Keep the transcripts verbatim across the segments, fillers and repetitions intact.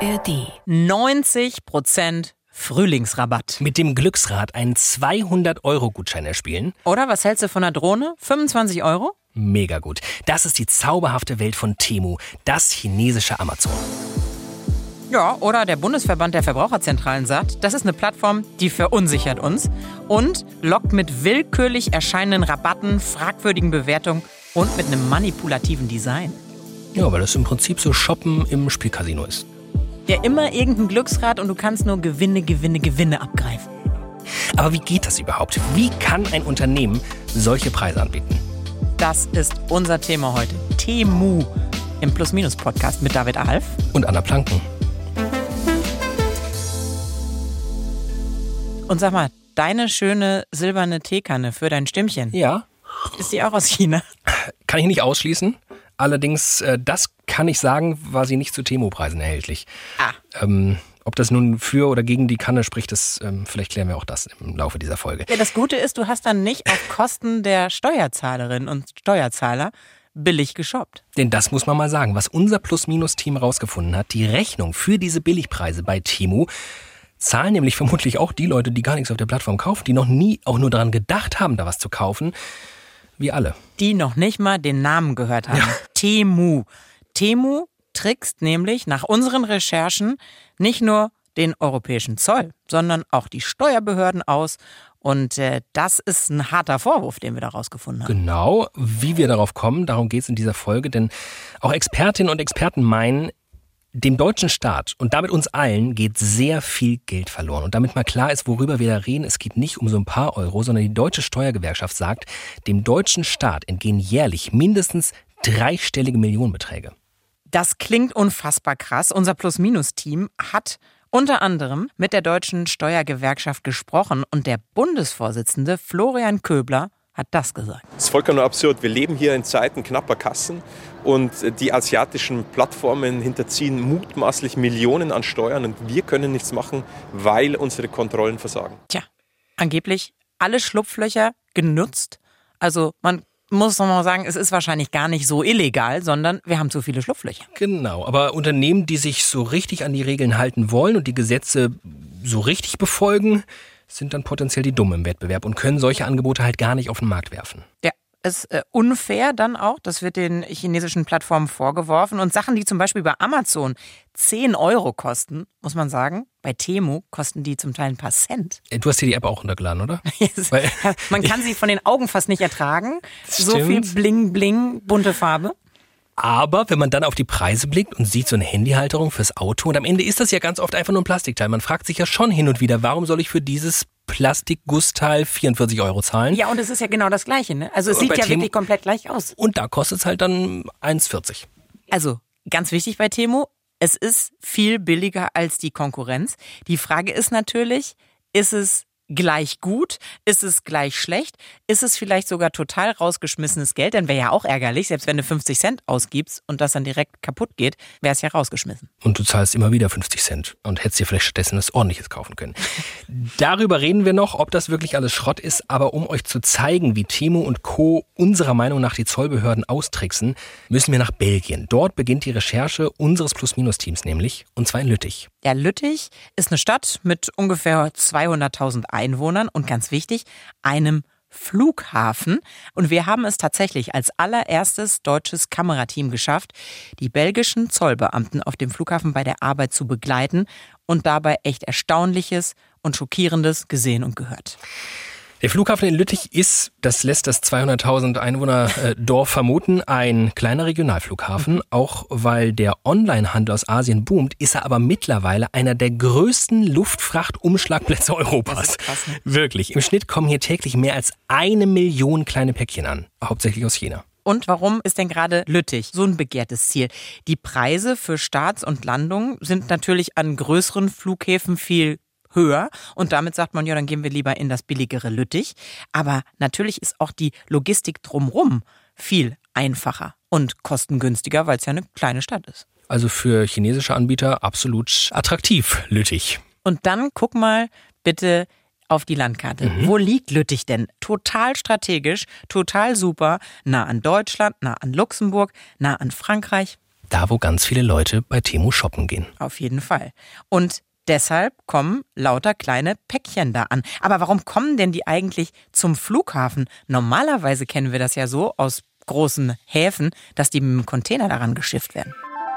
R D. neunzig Prozent Frühlingsrabatt. Mit dem Glücksrad einen zweihundert-Euro-Gutschein erspielen? Oder was hältst du von einer Drohne? fünfundzwanzig Euro? Mega gut. Das ist die zauberhafte Welt von Temu, das chinesische Amazon. Ja, oder der Bundesverband der Verbraucherzentralen sagt, das ist eine Plattform, die verunsichert uns und lockt mit willkürlich erscheinenden Rabatten, fragwürdigen Bewertungen und mit einem manipulativen Design. Ja, weil das im Prinzip so Shoppen im Spielcasino ist. Ja, immer irgendein Glücksrad und du kannst nur Gewinne, Gewinne, Gewinne abgreifen. Aber wie geht das überhaupt? Wie kann ein Unternehmen solche Preise anbieten? Das ist unser Thema heute. Temu im Plus-Minus-Podcast mit David Alf und Anna Planken. Und sag mal, deine schöne silberne Teekanne für dein Stimmchen, Ja. ist die auch aus China? Kann ich nicht ausschließen. Allerdings, äh, das kann ich sagen, war sie nicht zu Temu-Preisen erhältlich. Ah. Ähm, ob das nun für oder gegen die Kanne spricht, das, ähm, vielleicht klären wir auch das im Laufe dieser Folge. Ja, das Gute ist, du hast dann nicht auf Kosten der Steuerzahlerinnen und Steuerzahler billig geshoppt. Denn das muss man mal sagen, was unser Plus-Minus-Team rausgefunden hat, die Rechnung für diese Billigpreise bei Temu zahlen nämlich vermutlich auch die Leute, die gar nichts auf der Plattform kaufen, die noch nie auch nur daran gedacht haben, da was zu kaufen, wie alle. Die noch nicht mal den Namen gehört haben. Ja. Temu. Temu trickst nämlich nach unseren Recherchen nicht nur den europäischen Zoll, sondern auch die Steuerbehörden aus. Und äh, das ist ein harter Vorwurf, den wir da rausgefunden haben. Genau, wie wir darauf kommen, darum geht es in dieser Folge. Denn auch Expertinnen und Experten meinen, dem deutschen Staat und damit uns allen geht sehr viel Geld verloren. Und damit mal klar ist, worüber wir da reden, es geht nicht um so ein paar Euro, sondern die Deutsche Steuergewerkschaft sagt, dem deutschen Staat entgehen jährlich mindestens dreistellige Millionenbeträge. Das klingt unfassbar krass. Unser Plus-Minus-Team hat unter anderem mit der Deutschen Steuergewerkschaft gesprochen und der Bundesvorsitzende Florian Köbler hat das gesagt. Es ist vollkommen absurd. Wir leben hier in Zeiten knapper Kassen und die asiatischen Plattformen hinterziehen mutmaßlich Millionen an Steuern und wir können nichts machen, weil unsere Kontrollen versagen. Tja, angeblich alle Schlupflöcher genutzt. Also man muss noch mal sagen, es ist wahrscheinlich gar nicht so illegal, sondern wir haben zu viele Schlupflöcher. Genau, aber Unternehmen, die sich so richtig an die Regeln halten wollen und die Gesetze so richtig befolgen, sind dann potenziell die Dummen im Wettbewerb und können solche Angebote halt gar nicht auf den Markt werfen. Ja, ist äh, unfair dann auch. Das wird den chinesischen Plattformen vorgeworfen. Und Sachen, die zum Beispiel bei Amazon zehn Euro kosten, muss man sagen, bei Temu kosten die zum Teil ein paar Cent. Du hast dir die App auch runtergeladen, oder? Yes. Weil, man kann sie von den Augen fast nicht ertragen. So Stimmt. viel Bling, Bling, bunte Farbe. aber wenn man dann auf die Preise blickt und sieht so eine Handyhalterung fürs Auto und am Ende ist das ja ganz oft einfach nur ein Plastikteil. Man fragt sich ja schon hin und wieder, warum soll ich für dieses Plastikgussteil vierundvierzig Euro zahlen? Ja, und es ist ja genau das Gleiche, ne? Also es Und sieht bei ja Temu- wirklich komplett gleich aus. Und da kostet es halt dann eins vierzig. Also, ganz wichtig bei Temu, es ist viel billiger als die Konkurrenz. Die Frage ist natürlich, ist es gleich gut? Ist es gleich schlecht? Ist es vielleicht sogar total rausgeschmissenes Geld? Denn wäre ja auch ärgerlich, selbst wenn du fünfzig Cent ausgibst und das dann direkt kaputt geht, wäre es ja rausgeschmissen. Und du zahlst immer wieder fünfzig Cent und hättest dir vielleicht stattdessen was Ordentliches kaufen können. Darüber reden wir noch, ob das wirklich alles Schrott ist. Aber um euch zu zeigen, wie Temu und Co. unserer Meinung nach die Zollbehörden austricksen, müssen wir nach Belgien. Dort beginnt die Recherche unseres Plus-Minus-Teams nämlich, und zwar in Lüttich. Ja, Lüttich ist eine Stadt mit ungefähr zweihunderttausend Einwohnern und ganz wichtig, einem Flughafen. Und wir haben es tatsächlich als allererstes deutsches Kamerateam geschafft, die belgischen Zollbeamten auf dem Flughafen bei der Arbeit zu begleiten und dabei echt Erstaunliches und Schockierendes gesehen und gehört. Der Flughafen in Lüttich ist, das lässt das zweihunderttausend Einwohner äh, Dorf vermuten, ein kleiner Regionalflughafen. Auch weil der Onlinehandel aus Asien boomt, ist er aber mittlerweile einer der größten Luftfrachtumschlagplätze Europas. Das ist krass, ne? Wirklich. Im Schnitt kommen hier täglich mehr als eine Million kleine Päckchen an, hauptsächlich aus China. Und warum ist denn gerade Lüttich so ein begehrtes Ziel? Die Preise für Starts und Landungen sind natürlich an größeren Flughäfen viel höher und damit sagt man, ja, dann gehen wir lieber in das billigere Lüttich. Aber natürlich ist auch die Logistik drumherum viel einfacher und kostengünstiger, weil es ja eine kleine Stadt ist. Also für chinesische Anbieter absolut attraktiv, Lüttich. Und dann guck mal bitte auf die Landkarte. Mhm. Wo liegt Lüttich denn? Total strategisch, total super, nah an Deutschland, nah an Luxemburg, nah an Frankreich. Da, wo ganz viele Leute bei Temu shoppen gehen. Auf jeden Fall. Und deshalb kommen lauter kleine Päckchen da an. Aber warum kommen denn die eigentlich zum Flughafen? Normalerweise kennen wir das ja so aus großen Häfen, dass die mit dem Container daran geschifft werden.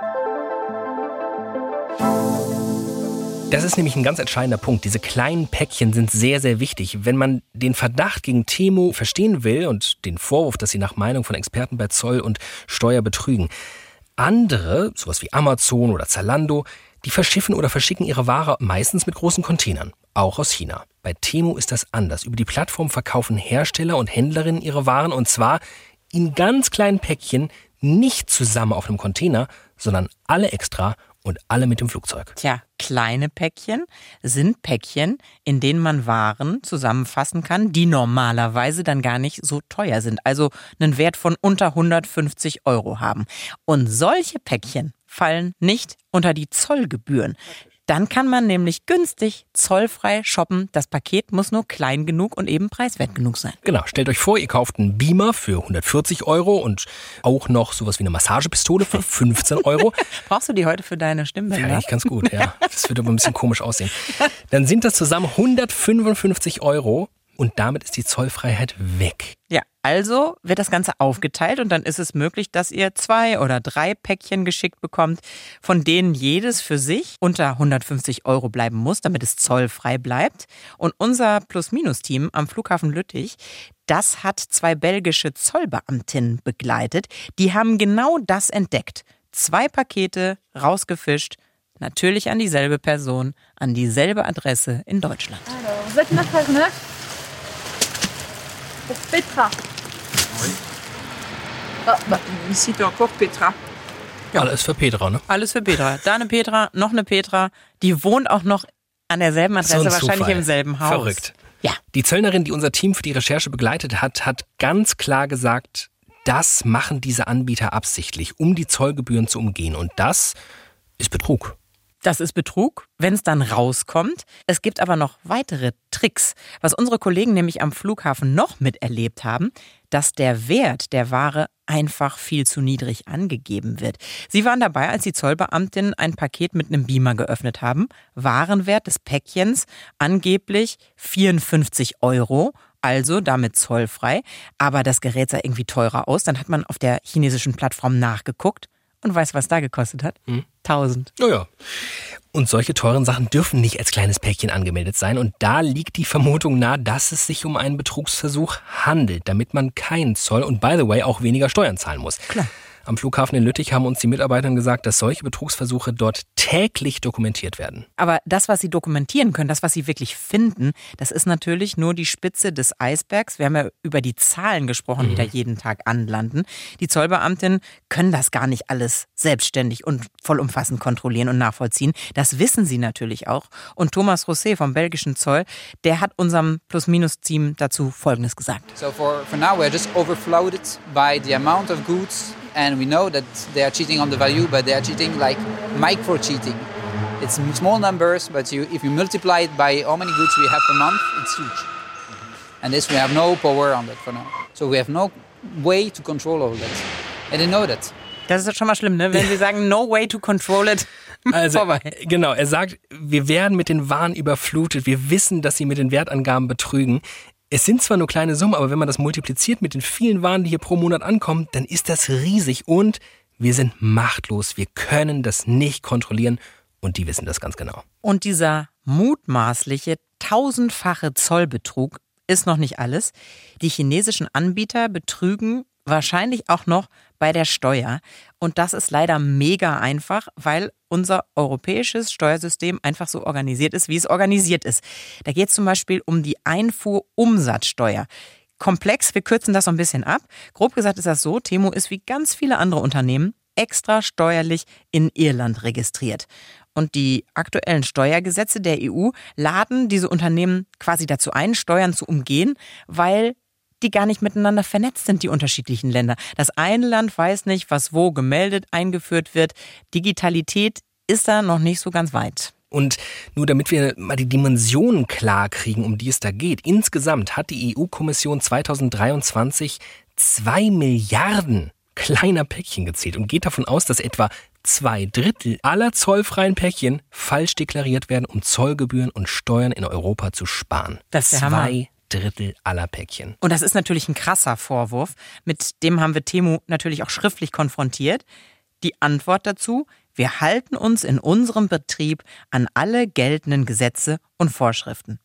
Das ist nämlich ein ganz entscheidender Punkt. Diese kleinen Päckchen sind sehr, sehr wichtig. Wenn man den Verdacht gegen Temu verstehen will und den Vorwurf, dass sie nach Meinung von Experten bei Zoll und Steuer betrügen. Andere, sowas wie Amazon oder Zalando, die verschiffen oder verschicken ihre Ware meistens mit großen Containern, auch aus China. Bei Temu ist das anders. Über die Plattform verkaufen Hersteller und Händlerinnen ihre Waren und zwar in ganz kleinen Päckchen, nicht zusammen auf einem Container, sondern alle extra und alle mit dem Flugzeug. Tja, kleine Päckchen sind Päckchen, in denen man Waren zusammenfassen kann, die normalerweise dann gar nicht so teuer sind. Also einen Wert von unter hundertfünfzig Euro haben. Und solche Päckchen fallen nicht unter die Zollgebühren. Dann kann man nämlich günstig zollfrei shoppen. Das Paket muss nur klein genug und eben preiswert genug sein. Genau, stellt euch vor, ihr kauft einen Beamer für hundertvierzig Euro und auch noch sowas wie eine Massagepistole für fünfzehn Euro. Brauchst du die heute für deine Stimmbänder? Ja, eigentlich ganz gut, ja. Das wird aber ein bisschen komisch aussehen. Dann sind das zusammen hundertfünfundfünfzig Euro und damit ist die Zollfreiheit weg. Ja, also wird das Ganze aufgeteilt und dann ist es möglich, dass ihr zwei oder drei Päckchen geschickt bekommt, von denen jedes für sich unter hundertfünfzig Euro bleiben muss, damit es zollfrei bleibt. Und unser Plus-Minus-Team am Flughafen Lüttich, das hat zwei belgische Zollbeamtinnen begleitet. Die haben genau das entdeckt. Zwei Pakete rausgefischt, natürlich an dieselbe Person, an dieselbe Adresse in Deutschland. Also, Pour Petra. Oui. Ah, bah, ici, t'as encore Petra. Ja. Alles für Petra, ne? Alles für Petra. Da eine Petra, noch eine Petra. Die wohnt auch noch an derselben Adresse, so wahrscheinlich Zufall. im selben Haus. Verrückt. Ja. Die Zöllnerin, die unser Team für die Recherche begleitet hat, hat ganz klar gesagt, das machen diese Anbieter absichtlich, um die Zollgebühren zu umgehen. Und das ist Betrug. Das ist Betrug, wenn es dann rauskommt. Es gibt aber noch weitere Tricks. Was unsere Kollegen nämlich am Flughafen noch miterlebt haben, dass der Wert der Ware einfach viel zu niedrig angegeben wird. Sie waren dabei, als die Zollbeamtinnen ein Paket mit einem Beamer geöffnet haben. Warenwert des Päckchens angeblich vierundfünfzig Euro. Also damit zollfrei. Aber das Gerät sah irgendwie teurer aus. Dann hat man auf der chinesischen Plattform nachgeguckt. Und weißt du, was da gekostet hat? Hm? tausend. Naja. Und solche teuren Sachen dürfen nicht als kleines Päckchen angemeldet sein. Und da liegt die Vermutung nahe, dass es sich um einen Betrugsversuch handelt, damit man keinen Zoll und by the way auch weniger Steuern zahlen muss. Klar. Am Flughafen in Lüttich haben uns die Mitarbeitern gesagt, dass solche Betrugsversuche dort täglich dokumentiert werden. Aber das, was sie dokumentieren können, das, was sie wirklich finden, das ist natürlich nur die Spitze des Eisbergs. Wir haben ja über die Zahlen gesprochen, die mhm. da jeden Tag anlanden. Die Zollbeamtinnen können das gar nicht alles selbstständig und vollumfassend kontrollieren und nachvollziehen. Das wissen sie natürlich auch. Und Thomas Rosset vom belgischen Zoll, der hat unserem Plus-Minus-Team dazu Folgendes gesagt. So for, for now we're just overflooded by the amount of goods. And we know that they are cheating on the value, but they are cheating like micro-cheating. It's small numbers, but you, if you multiply it by how many goods we have per month, it's huge. And this, we have no power on that for now. So we have no way to control all that. And they know that. Das ist schon mal schlimm, ne? Wenn sie sagen, no way to control it. Also, vorbei. Genau, er sagt, wir werden mit den Waren überflutet. Wir wissen, dass sie mit den Wertangaben betrügen. Es sind zwar nur kleine Summen, aber wenn man das multipliziert mit den vielen Waren, die hier pro Monat ankommen, dann ist das riesig und wir sind machtlos. Wir können das nicht kontrollieren und die wissen das ganz genau. Und dieser mutmaßliche tausendfache Zollbetrug ist noch nicht alles. Die chinesischen Anbieter betrügen wahrscheinlich auch noch bei der Steuer. Und das ist leider mega einfach, weil unser europäisches Steuersystem einfach so organisiert ist, wie es organisiert ist. Da geht es zum Beispiel um die Einfuhrumsatzsteuer. Komplex, wir kürzen das so ein bisschen ab. Grob gesagt ist das so, Temu ist wie ganz viele andere Unternehmen extra steuerlich in Irland registriert. Und die aktuellen Steuergesetze der E U laden diese Unternehmen quasi dazu ein, Steuern zu umgehen, weil die gar nicht miteinander vernetzt sind, die unterschiedlichen Länder. Das eine Land weiß nicht, was wo gemeldet, eingeführt wird. Digitalität ist da noch nicht so ganz weit. Und nur damit wir mal die Dimensionen klar kriegen, um die es da geht. Insgesamt hat die E U-Kommission zweitausenddreiundzwanzig zwei Milliarden kleiner Päckchen gezählt und geht davon aus, dass etwa zwei Drittel aller zollfreien Päckchen falsch deklariert werden, um Zollgebühren und Steuern in Europa zu sparen. Das ist der Hammer. Zwei Drittel aller Päckchen. Und das ist natürlich ein krasser Vorwurf. Mit dem haben wir Temu natürlich auch schriftlich konfrontiert. Die Antwort dazu: Wir halten uns in unserem Betrieb an alle geltenden Gesetze und Vorschriften.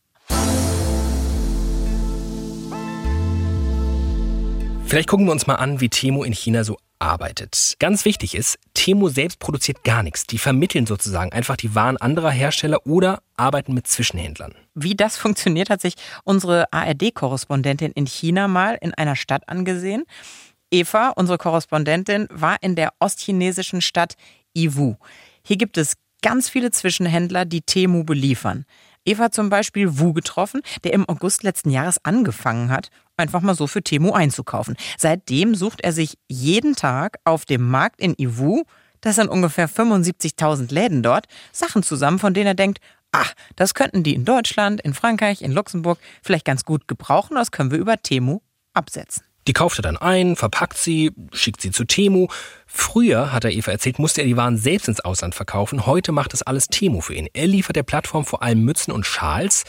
Vielleicht gucken wir uns mal an, wie Temu in China so arbeitet. Ganz wichtig ist, Temu selbst produziert gar nichts. Die vermitteln sozusagen einfach die Waren anderer Hersteller oder arbeiten mit Zwischenhändlern. Wie das funktioniert, hat sich unsere A R D-Korrespondentin in China mal in einer Stadt angesehen. Eva, unsere Korrespondentin, war in der ostchinesischen Stadt Yiwu. Hier gibt es ganz viele Zwischenhändler, die Temu beliefern. Eva hat zum Beispiel Wu getroffen, der im August letzten Jahres angefangen hat, einfach mal so für Temu einzukaufen. Seitdem sucht er sich jeden Tag auf dem Markt in Yiwu, das sind ungefähr fünfundsiebzigtausend Läden dort, Sachen zusammen, von denen er denkt, ach, das könnten die in Deutschland, in Frankreich, in Luxemburg vielleicht ganz gut gebrauchen, das können wir über Temu absetzen. Die kauft er dann ein, verpackt sie, schickt sie zu Temu. Früher, hat er Eva erzählt, musste er die Waren selbst ins Ausland verkaufen. Heute macht das alles Temu für ihn. Er liefert der Plattform vor allem Mützen und Schals.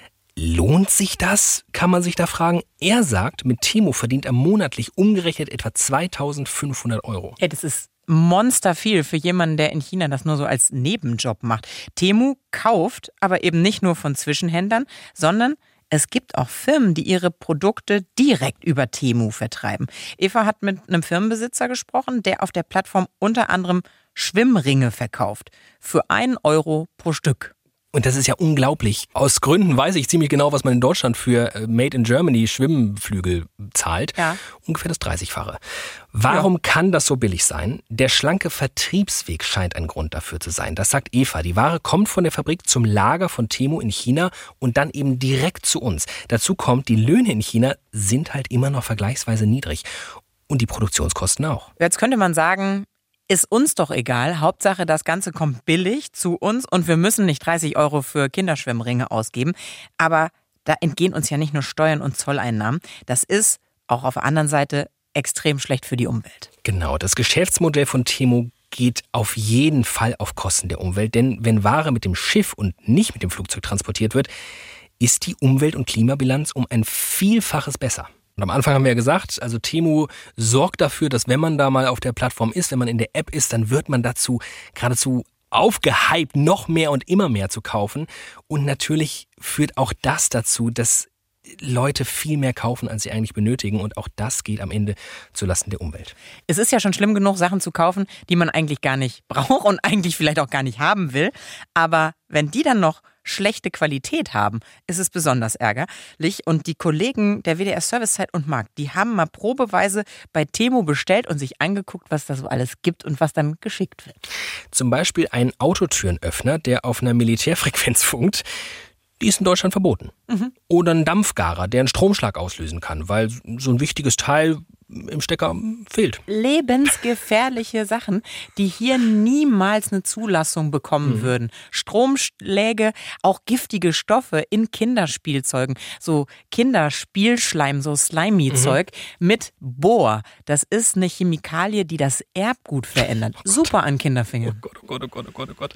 Lohnt sich das, kann man sich da fragen. Er sagt, mit Temu verdient er monatlich umgerechnet etwa zweitausendfünfhundert Euro. Ja, das ist monster viel für jemanden, der in China das nur so als Nebenjob macht. Temu kauft aber eben nicht nur von Zwischenhändlern, sondern es gibt auch Firmen, die ihre Produkte direkt über Temu vertreiben. Eva hat mit einem Firmenbesitzer gesprochen, der auf der Plattform unter anderem Schwimmringe verkauft. Für einen Euro pro Stück. Und das ist ja unglaublich. Aus Gründen weiß ich ziemlich genau, was man in Deutschland für Made in Germany Schwimmflügel zahlt. Ja. Ungefähr das dreißigfache. Warum ja. kann das so billig sein? Der schlanke Vertriebsweg scheint ein Grund dafür zu sein. Das sagt Eva. Die Ware kommt von der Fabrik zum Lager von Temu in China und dann eben direkt zu uns. Dazu kommt, die Löhne in China sind halt immer noch vergleichsweise niedrig. Und die Produktionskosten auch. Jetzt könnte man sagen, ist uns doch egal. Hauptsache, das Ganze kommt billig zu uns und wir müssen nicht dreißig Euro für Kinderschwimmringe ausgeben. Aber da entgehen uns ja nicht nur Steuern und Zolleinnahmen. Das ist auch auf der anderen Seite extrem schlecht für die Umwelt. Genau, das Geschäftsmodell von Temu geht auf jeden Fall auf Kosten der Umwelt. Denn wenn Ware mit dem Schiff und nicht mit dem Flugzeug transportiert wird, ist die Umwelt- und Klimabilanz um ein Vielfaches besser. Und am Anfang haben wir ja gesagt, also Temu sorgt dafür, dass wenn man da mal auf der Plattform ist, wenn man in der App ist, dann wird man dazu geradezu aufgehypt, noch mehr und immer mehr zu kaufen. Und natürlich führt auch das dazu, dass Leute viel mehr kaufen, als sie eigentlich benötigen. Und auch das geht am Ende zulasten der Umwelt. Es ist ja schon schlimm genug, Sachen zu kaufen, die man eigentlich gar nicht braucht und eigentlich vielleicht auch gar nicht haben will. Aber wenn die dann noch schlechte Qualität haben, ist es besonders ärgerlich. Und die Kollegen der W D R Servicezeit und Markt, die haben mal probeweise bei Temu bestellt und sich angeguckt, was da so alles gibt und was dann geschickt wird. Zum Beispiel ein Autotürenöffner, der auf einer Militärfrequenz funkt. Die ist in Deutschland verboten. Mhm. Oder ein Dampfgarer, der einen Stromschlag auslösen kann, weil so ein wichtiges Teil im Stecker fehlt. Lebensgefährliche Sachen, die hier niemals eine Zulassung bekommen mhm. würden. Stromschläge, auch giftige Stoffe in Kinderspielzeugen. So Kinderspielschleim, so Slimy-Zeug mhm. mit Bohr. Das ist eine Chemikalie, die das Erbgut verändert. Oh Super an Kinderfingern. Oh Gott, oh Gott, oh Gott, oh Gott, oh Gott.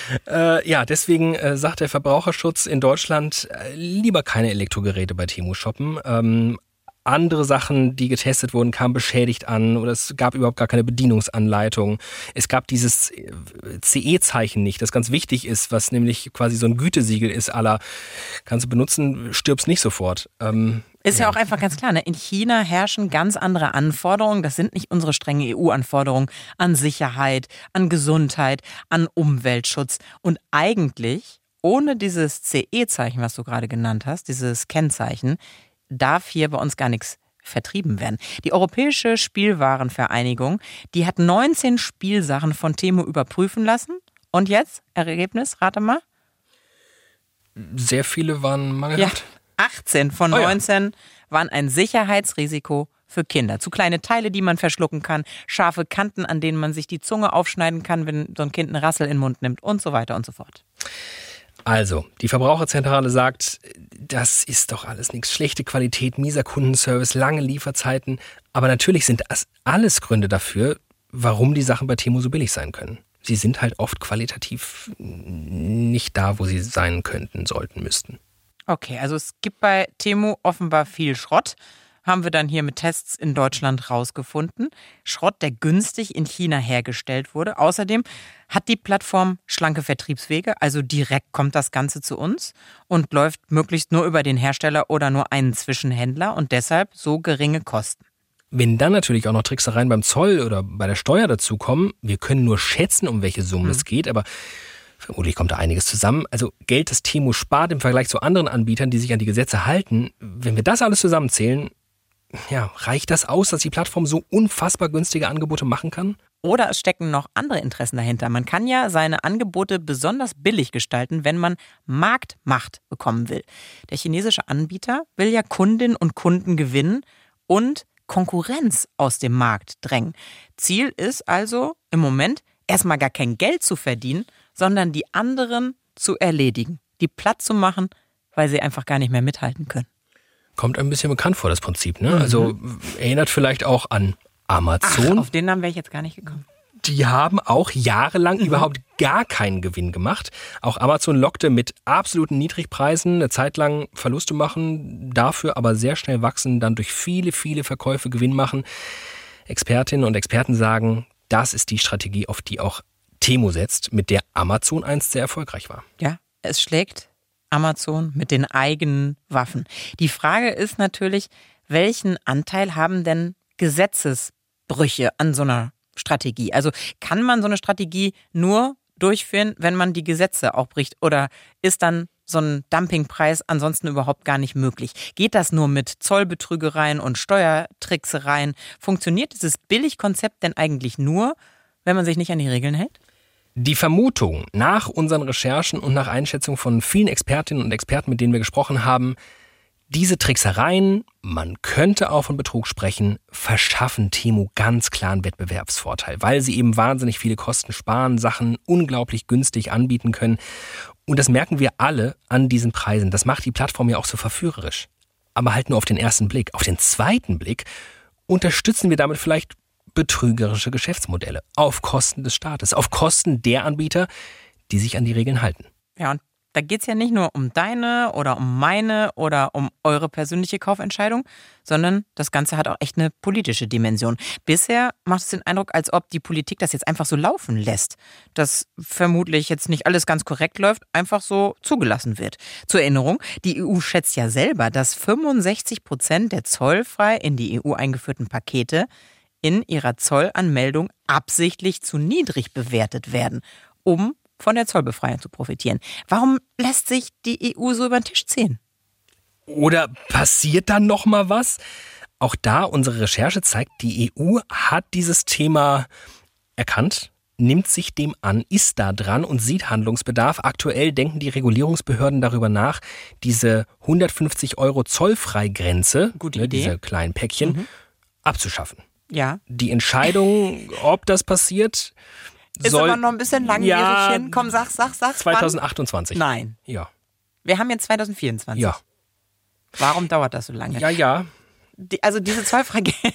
Äh, ja, deswegen äh, sagt der Verbraucherschutz in Deutschland, äh, lieber keine Elektrogeräte bei Temu shoppen. Ähm, Andere Sachen, die getestet wurden, kamen beschädigt an oder es gab überhaupt gar keine Bedienungsanleitung. Es gab dieses C E-Zeichen nicht, das ganz wichtig ist, was nämlich quasi so ein Gütesiegel ist, à la, kannst du benutzen, stirbst nicht sofort. Ähm, ist ja. ja auch einfach ganz klar, ne? In China herrschen ganz andere Anforderungen. Das sind nicht unsere strengen E U-Anforderungen an Sicherheit, an Gesundheit, an Umweltschutz. Und eigentlich, ohne dieses C E-Zeichen, was du gerade genannt hast, dieses Kennzeichen, darf hier bei uns gar nichts vertrieben werden. Die Europäische Spielwarenvereinigung, die hat neunzehn Spielsachen von Temu überprüfen lassen. Und jetzt, Ergebnis, rate mal. Sehr viele waren mangelhaft. Ja, achtzehn von neunzehn oh ja. waren ein Sicherheitsrisiko für Kinder. Zu kleine Teile, die man verschlucken kann, scharfe Kanten, an denen man sich die Zunge aufschneiden kann, wenn so ein Kind eine Rassel in den Mund nimmt und so weiter und so fort. Also, die Verbraucherzentrale sagt, das ist doch alles nichts. Schlechte Qualität, mieser Kundenservice, lange Lieferzeiten. Aber natürlich sind das alles Gründe dafür, warum die Sachen bei Temu so billig sein können. Sie sind halt oft qualitativ nicht da, wo sie sein könnten, sollten, müssten. Okay, also es gibt bei Temu offenbar viel Schrott. Haben wir dann hier mit Tests in Deutschland rausgefunden. Schrott, der günstig in China hergestellt wurde. Außerdem hat die Plattform schlanke Vertriebswege, also direkt kommt das Ganze zu uns und läuft möglichst nur über den Hersteller oder nur einen Zwischenhändler und deshalb so geringe Kosten. Wenn dann natürlich auch noch Tricksereien beim Zoll oder bei der Steuer dazukommen, wir können nur schätzen, um welche Summen mhm. es geht, aber vermutlich kommt da einiges zusammen. Also Geld, das Temu spart im Vergleich zu anderen Anbietern, die sich an die Gesetze halten, wenn wir das alles zusammenzählen, ja, reicht das aus, dass die Plattform so unfassbar günstige Angebote machen kann? Oder es stecken noch andere Interessen dahinter. Man kann ja seine Angebote besonders billig gestalten, wenn man Marktmacht bekommen will. Der chinesische Anbieter will ja Kundinnen und Kunden gewinnen und Konkurrenz aus dem Markt drängen. Ziel ist also im Moment erstmal gar kein Geld zu verdienen, sondern die anderen zu erledigen, die platt zu machen, weil sie einfach gar nicht mehr mithalten können. Kommt ein bisschen bekannt vor, das Prinzip, ne? Mhm. Also erinnert vielleicht auch an Amazon. Ach, auf den Namen wäre ich jetzt gar nicht gekommen. Die haben auch jahrelang mhm. überhaupt gar keinen Gewinn gemacht. Auch Amazon lockte mit absoluten Niedrigpreisen, eine Zeit lang Verluste machen, dafür aber sehr schnell wachsen, dann durch viele, viele Verkäufe Gewinn machen. Expertinnen und Experten sagen, das ist die Strategie, auf die auch Temu setzt, mit der Amazon einst sehr erfolgreich war. Ja, es schlägt Amazon mit den eigenen Waffen. Die Frage ist natürlich, welchen Anteil haben denn Gesetzesbrüche an so einer Strategie? Also kann man so eine Strategie nur durchführen, wenn man die Gesetze auch bricht? Oder ist dann so ein Dumpingpreis ansonsten überhaupt gar nicht möglich? Geht das nur mit Zollbetrügereien und Steuertricksereien? Funktioniert dieses Billigkonzept denn eigentlich nur, wenn man sich nicht an die Regeln hält? Die Vermutung nach unseren Recherchen und nach Einschätzung von vielen Expertinnen und Experten, mit denen wir gesprochen haben, diese Tricksereien, man könnte auch von Betrug sprechen, verschaffen Temu ganz klar einen Wettbewerbsvorteil, weil sie eben wahnsinnig viele Kosten sparen, Sachen unglaublich günstig anbieten können. Und das merken wir alle an diesen Preisen. Das macht die Plattform ja auch so verführerisch. Aber halt nur auf den ersten Blick. Auf den zweiten Blick unterstützen wir damit vielleicht betrügerische Geschäftsmodelle auf Kosten des Staates, auf Kosten der Anbieter, die sich an die Regeln halten. Ja, und da geht es ja nicht nur um deine oder um meine oder um eure persönliche Kaufentscheidung, sondern das Ganze hat auch echt eine politische Dimension. Bisher macht es den Eindruck, als ob die Politik das jetzt einfach so laufen lässt, dass vermutlich jetzt nicht alles ganz korrekt läuft, einfach so zugelassen wird. Zur Erinnerung, die E U schätzt ja selber, dass fünfundsechzig Prozent der zollfrei in die E U eingeführten Pakete in ihrer Zollanmeldung absichtlich zu niedrig bewertet werden, um von der Zollbefreiung zu profitieren. Warum lässt sich die E U so über den Tisch ziehen? Oder passiert dann noch mal was? Auch da, unsere Recherche zeigt, die E U hat dieses Thema erkannt, nimmt sich dem an, ist da dran und sieht Handlungsbedarf. Aktuell denken die Regulierungsbehörden darüber nach, diese hundertfünfzig Euro Zollfreigrenze, Gute ne, Idee. diese kleinen Päckchen, mhm. abzuschaffen. Ja. Die Entscheidung, ob das passiert, ist soll, aber noch ein bisschen langwierig ja, hin. Komm, sag, sag, sag. zwanzig achtundzwanzig. Wann? Nein. Ja. Wir haben jetzt zwanzig vierundzwanzig. Ja. Warum dauert das so lange? Ja, ja. Die, also diese Zollfreigrenze.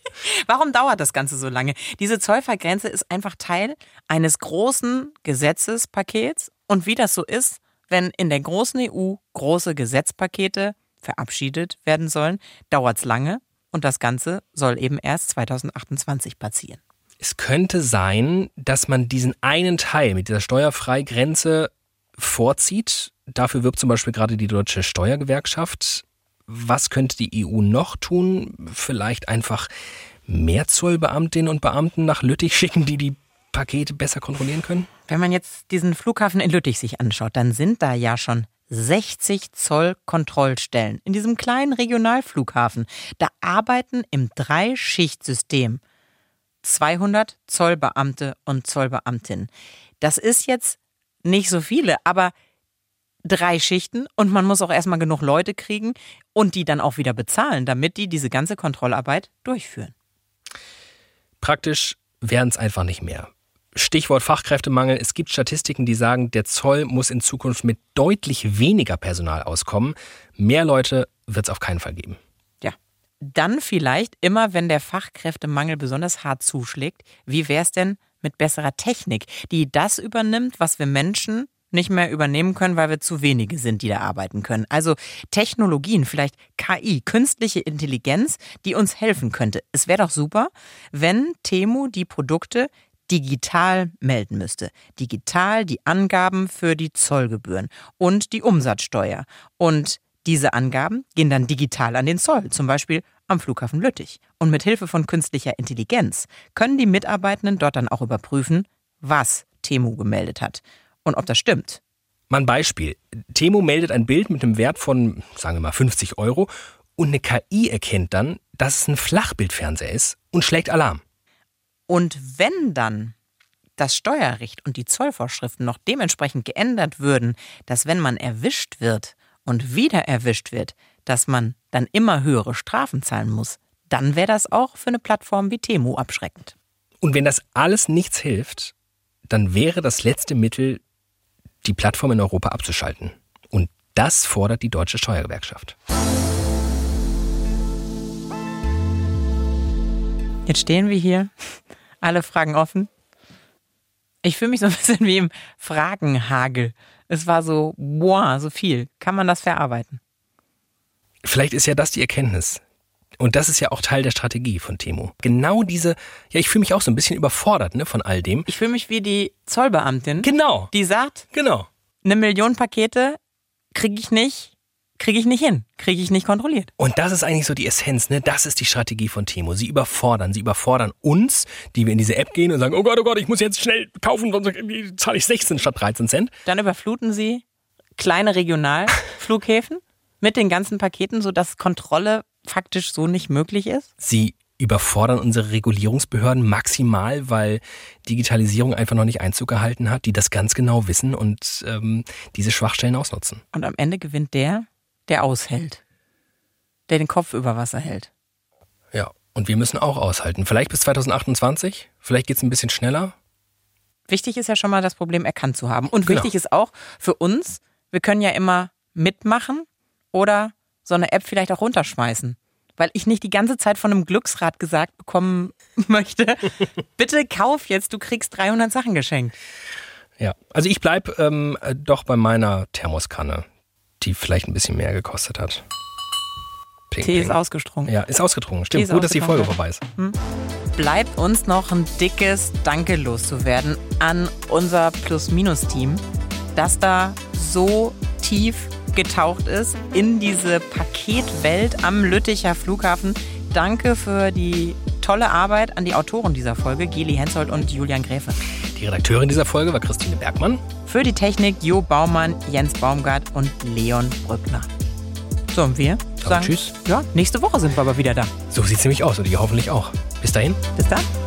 Warum dauert das Ganze so lange? Diese Zollfreigrenze ist einfach Teil eines großen Gesetzespakets. Und wie das so ist, wenn in der großen E U große Gesetzpakete verabschiedet werden sollen, dauert es lange. Und das Ganze soll eben erst zwanzig achtundzwanzig passieren. Es könnte sein, dass man diesen einen Teil mit dieser Steuerfreigrenze vorzieht. Dafür wirbt zum Beispiel gerade die Deutsche Steuergewerkschaft. Was könnte die E U noch tun? Vielleicht einfach mehr Zollbeamtinnen und Beamten nach Lüttich schicken, die die Pakete besser kontrollieren können? Wenn man jetzt diesen Flughafen in Lüttich sich anschaut, dann sind da ja schon sechzig Zollkontrollstellen in diesem kleinen Regionalflughafen. Da arbeiten im Drei-Schicht-System zweihundert Zollbeamte und Zollbeamtinnen. Das ist jetzt nicht so viele, aber drei Schichten und man muss auch erstmal genug Leute kriegen und die dann auch wieder bezahlen, damit die diese ganze Kontrollarbeit durchführen. Praktisch werden es einfach nicht mehr. Stichwort Fachkräftemangel. Es gibt Statistiken, die sagen, der Zoll muss in Zukunft mit deutlich weniger Personal auskommen. Mehr Leute wird es auf keinen Fall geben. Ja, dann vielleicht immer, wenn der Fachkräftemangel besonders hart zuschlägt, wie wäre es denn mit besserer Technik, die das übernimmt, was wir Menschen nicht mehr übernehmen können, weil wir zu wenige sind, die da arbeiten können. Also Technologien, vielleicht K I, künstliche Intelligenz, die uns helfen könnte. Es wäre doch super, wenn Temu die Produkte digital melden müsste. Digital die Angaben für die Zollgebühren und die Umsatzsteuer. Und diese Angaben gehen dann digital an den Zoll, zum Beispiel am Flughafen Lüttich. Und mit Hilfe von künstlicher Intelligenz können die Mitarbeitenden dort dann auch überprüfen, was Temu gemeldet hat und ob das stimmt. Mal ein Beispiel. Temu meldet ein Bild mit einem Wert von, sagen wir mal, fünfzig Euro und eine K I erkennt dann, dass es ein Flachbildfernseher ist und schlägt Alarm. Und wenn dann das Steuerrecht und die Zollvorschriften noch dementsprechend geändert würden, dass wenn man erwischt wird und wieder erwischt wird, dass man dann immer höhere Strafen zahlen muss, dann wäre das auch für eine Plattform wie Temu abschreckend. Und wenn das alles nichts hilft, dann wäre das letzte Mittel, die Plattform in Europa abzuschalten. Und das fordert die Deutsche Steuergewerkschaft. Jetzt stehen wir hier, alle Fragen offen. Ich fühle mich so ein bisschen wie im Fragenhagel. Es war so, boah, so viel. Kann man das verarbeiten? Vielleicht ist ja das die Erkenntnis. Und das ist ja auch Teil der Strategie von Temu. Genau diese, ja, ich fühle mich auch so ein bisschen überfordert, ne, von all dem. Ich fühle mich wie die Zollbeamtin. Genau. Die sagt, Genau. eine Million Pakete kriege ich nicht, kriege ich nicht hin, kriege ich nicht kontrolliert. Und das ist eigentlich so die Essenz, ne? Das ist die Strategie von Temu. Sie überfordern, sie überfordern uns, die wir in diese App gehen und sagen, oh Gott, oh Gott, ich muss jetzt schnell kaufen, sonst zahle ich sechzehn statt dreizehn Cent. Dann überfluten sie kleine Regionalflughäfen mit den ganzen Paketen, sodass Kontrolle faktisch so nicht möglich ist. Sie überfordern unsere Regulierungsbehörden maximal, weil Digitalisierung einfach noch nicht Einzug gehalten hat, die das ganz genau wissen und ähm, diese Schwachstellen ausnutzen. Und am Ende gewinnt der, der aushält. Der den Kopf über Wasser hält. Ja, und wir müssen auch aushalten. Vielleicht bis zwanzig achtundzwanzig, vielleicht geht es ein bisschen schneller. Wichtig ist ja schon mal, das Problem erkannt zu haben. Und Genau. wichtig ist auch für uns, wir können ja immer mitmachen oder so eine App vielleicht auch runterschmeißen. Weil ich nicht die ganze Zeit von einem Glücksrad gesagt bekommen möchte, bitte kauf jetzt, du kriegst dreihundert Sachen geschenkt. Ja, also ich bleib ähm, doch bei meiner Thermoskanne, die vielleicht ein bisschen mehr gekostet hat. Ping, Tee ping. ist ausgetrunken. Ja, ist ausgetrunken. Stimmt, ist gut, dass die Folge ausgetrunken. vorbei ist. Bleibt uns noch ein dickes Danke loszuwerden an unser Plus-Minus-Team, das da so tief getaucht ist in diese Paketwelt am Lütticher Flughafen. Danke für die tolle Arbeit an die Autoren dieser Folge, Geli Hensoldt und Julian Gräfe. Die Redakteurin dieser Folge war Christine Bergmann. Für die Technik Jo Baumann, Jens Baumgart und Leon Brückner. So, und wir Sagen Tschüss. Ja, nächste Woche sind wir aber wieder da. So sieht es nämlich aus und ihr hoffentlich auch. Bis dahin. Bis dann.